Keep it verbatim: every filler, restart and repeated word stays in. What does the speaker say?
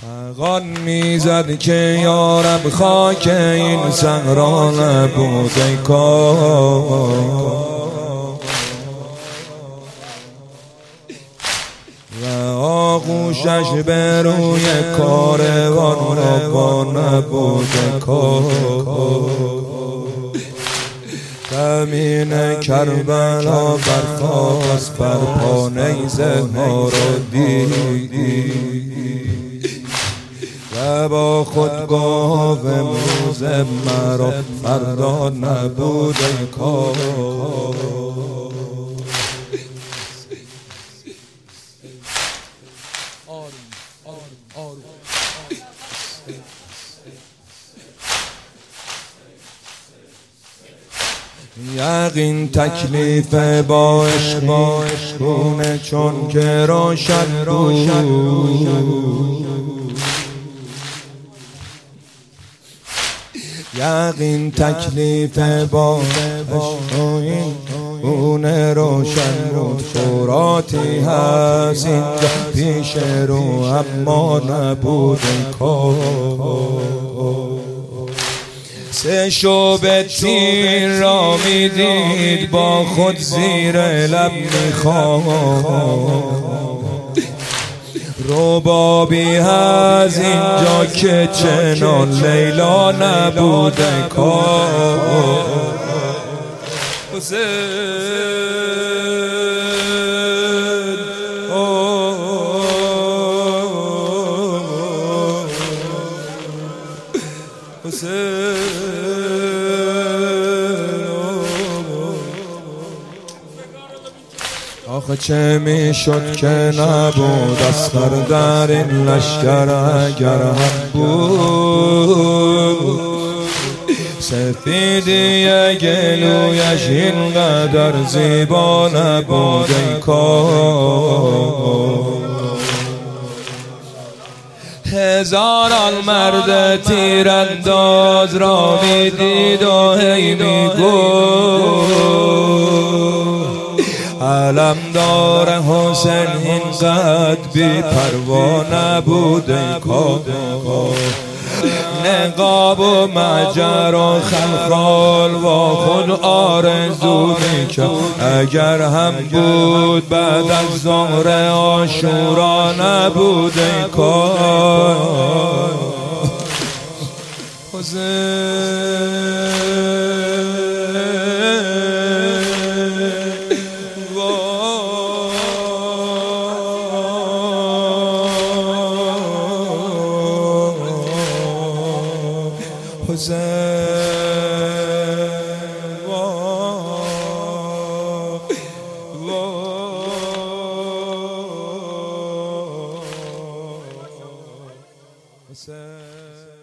فغان میزد که یارب خاک این صحرا نبود ای کار، و آغوشش به روی کاروان را نبود ای کار. زمین کربلا برخاست بر پا نیزه ها را دید و با خود گفت امروز مرا فردا نبود ای کار. یقین تکلیف با عشقونه چون که روشن بود، یقین تکلیف با عشقونه روشن بود. فراتی هست اینجا پیش رو اما نبود ای کار. سه شعبه تیر را میدید با خود زیر لب میخواد، ربابی از اینجا که چنان لیلا نبود ای کار. آخه چه میشد که نبود اصغر در این لشکر اگر هم بود. سفیدی گلویش اینقدر زیبا نبود ای کار. هزاران مرد تیرانداز را میدید و هی میگفت علمدار حسین اینقدر بی پروا نبود ای کار. نقاب و مجر و خلخال و خود آرزو میکرد اگر هم بود بعد از ظهر عاشورا نبود ای کار. Hussein